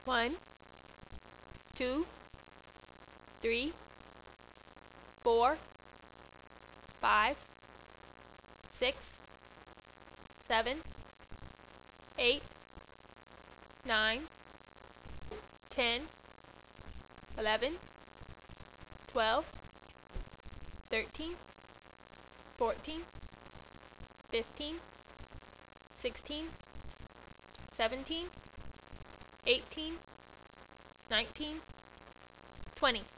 1, 2, 3, 4, 5, 6, 7, 8, 9, 10, 11, 12, 13, 14, 15, 16, 17, 18, 19, 20.